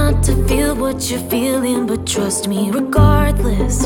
not to feel what you're feeling, but trust me regardless.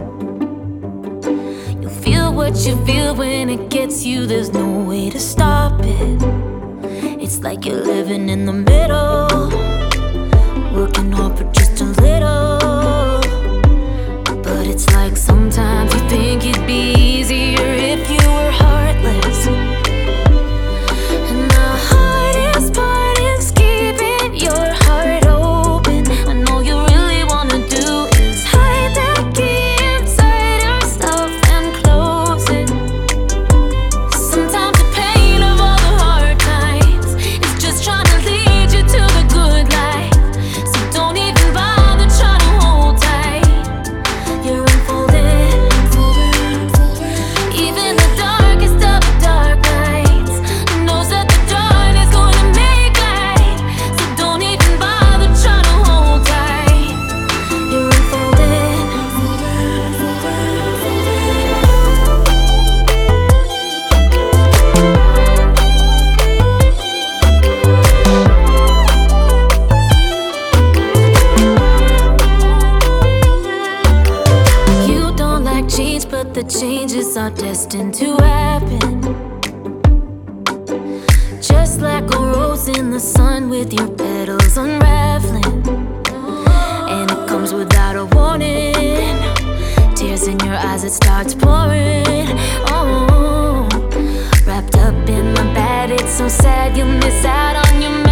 You'll feel what you feel when it gets you, there's no way to stop it. It's like you're living in the middle, working hard for just a little. But it's like sometimes you think it'd be easier if you were heartless. And the hardest part is keeping your heart open. I know you really wanna do is hide that key inside yourself and close it. Sometimes the pain of all the hard times is just trying to lead you to the good life. So don't even bother trying to hold tight. You're unfolding. Even the darkest of the dark nights knows that the dawn is going to make light. So don't even bother trying to hold tight. You're unfolding. You don't like change, but the changes are destined to happen. Just like a rose in the sun with your petals unraveling. And it comes without a warning. Tears in your eyes, it starts pouring. Oh, wrapped up in my bed, it's so sad you miss out on your